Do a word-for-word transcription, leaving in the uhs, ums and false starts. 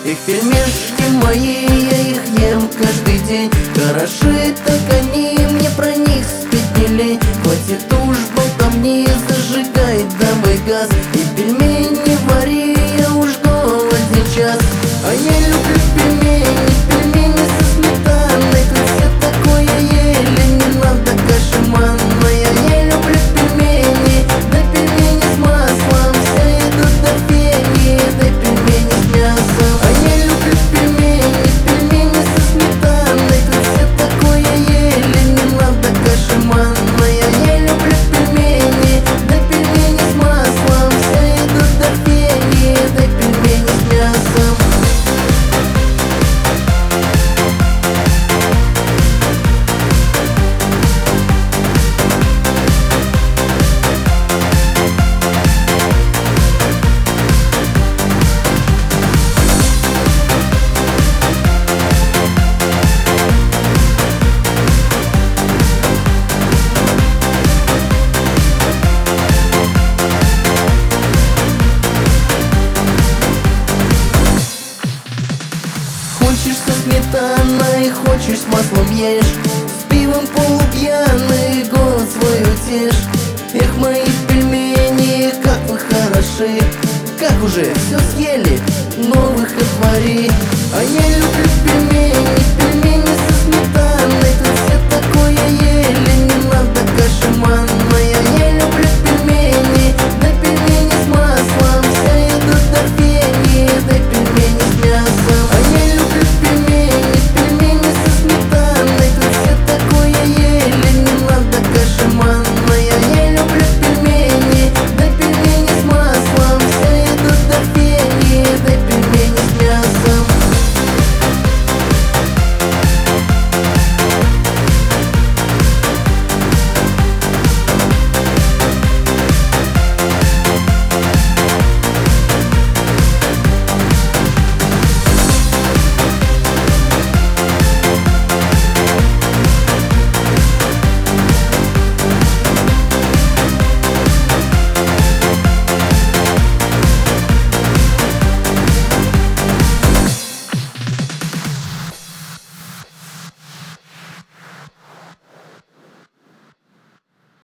Их пельмешки мои, я их ем каждый день. Хороши, так они, мне про них спеть не лень. Хватит уж болтом, не зажигай, давай газ. И пельмени вари, я уж голоден час. А я люблю пельмени, пельмени со сметаной. Тут все такое ели, не надо каши манная. Я люблю пельмени, да пельмени с маслом. Все идут до фени, да пельмени с мясом. А я люблю пельмени, пельмени со сметаной. Тут все такое ели, не надо каши манная. Я люблю пельмени, да пельмени с маслом. Все идут до фени, да пельмени с мясом. Хочешь со сметаной, хочешь с маслом ешь. С пивом полупьяный, голод свой утешь. Эх, мои пельмени, как вы хороши. Как уже все съели, новых отвори. А я люблю